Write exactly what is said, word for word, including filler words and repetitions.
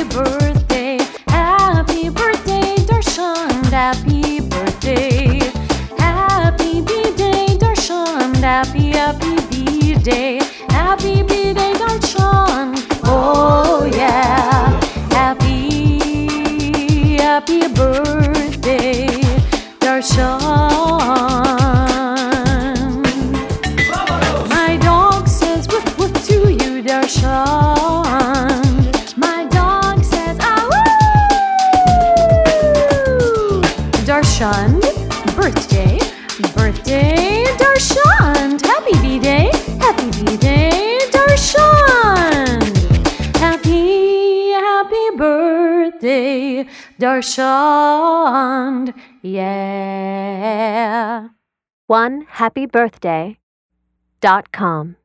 birthday, happy birthday, Darshand, happy birthday. Happy B-Day, Darshand, happy, happy B-Day. Happy B-Day, Darshand, oh yeah. Happy, happy birthday, Darshand. My dog says woof woof to you, Darshand. My dog says ah woo. Darshand, birthday, birthday, Darshand. Happy B-Day, happy B-Day, Darshand. Happy, happy birthday, Darshand. Yeah. one happy birthday dot com